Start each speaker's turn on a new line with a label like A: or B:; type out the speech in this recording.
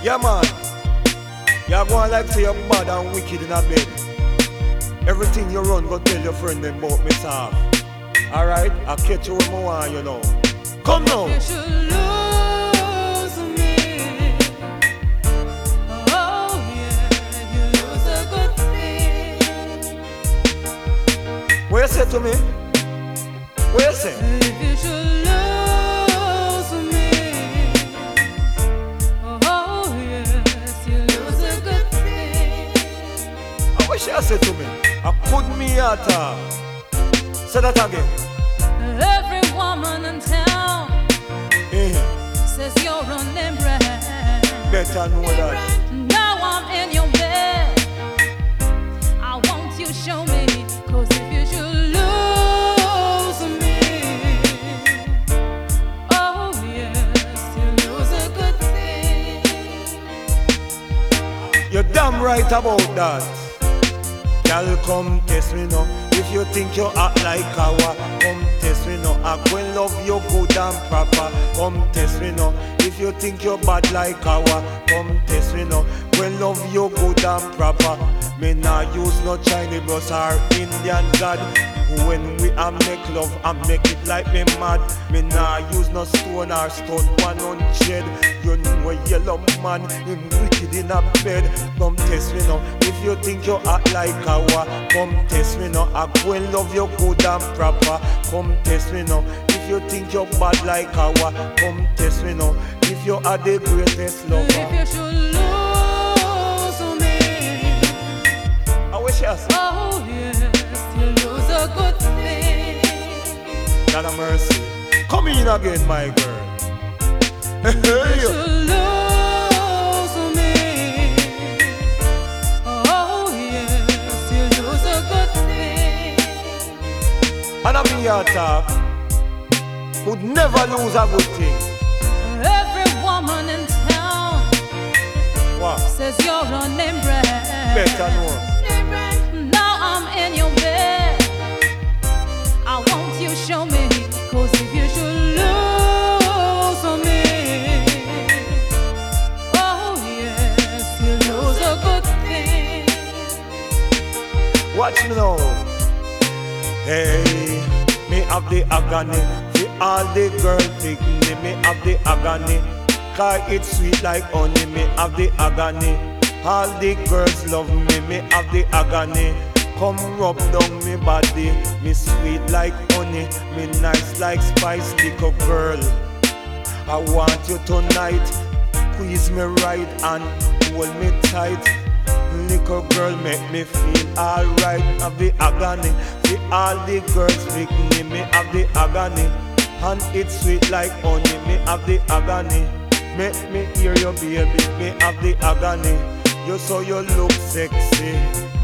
A: Yeah, man. You're going like say you're bad and wicked in a bed. Everything you run, go tell your friend them about me soft. Alright, I'll catch you with my one, you know. Come now.
B: You should lose me. Oh yeah, you lose a good thing.
A: What you say to me? What you say?
B: If you should lose me. Oh yes, you lose a good thing.
A: What she say to me? I put me at her. Say that again.
B: Every woman in town says you're running brand.
A: Better know that.
B: Now I'm in your bed. I want you to show me. Cause if you should lose me, oh yes, you lose a good thing.
A: You're damn right about that. Y'all come test me now. If you think you act like our, come test me now. I will love you good and proper. Come test me now. If you think you're bad like our, come test me now. Will love you good and proper. Me nah use no Chinese bros or Indian god. When we a make love, I make it like me mad. Me nah use no stone or stone 100. You know a yellow man, him wicked in a bed. Come test me now. If you think you act like our, come test me now. I will love you good and proper. Come test me now. If you think you're bad like our, come test me now. If you are the greatest lover.
B: If you should lose me,
A: I wish you say.
B: oh yes, you lose a good thing.
A: God have mercy. Come in again, my girl.
B: You should lose me. Oh yes, you lose a good thing.
A: And I mean your talk could never lose a good thing.
B: Every woman in town
A: What?
B: says you're running brand.
A: Better know.
B: Now I'm in your bed. I want you to show me. Cause if you should lose me, oh yes, you lose a good thing.
A: Watch me now. Hey, me have the agony. See all the girls pick me. Me have the agony. Cause it's sweet like honey. Me have the agony. All the girls love me. Me have the agony. Come rub down me body. Me sweet like honey. Me nice like spice, little girl. I want you tonight. Squeeze me right and hold me tight. Little girl make me feel alright. Have the agony. See all the girls pick me. Me have the agony. And it's sweet like honey. Me have the agony. Make me hear your baby. Me have the agony. You so you look sexy.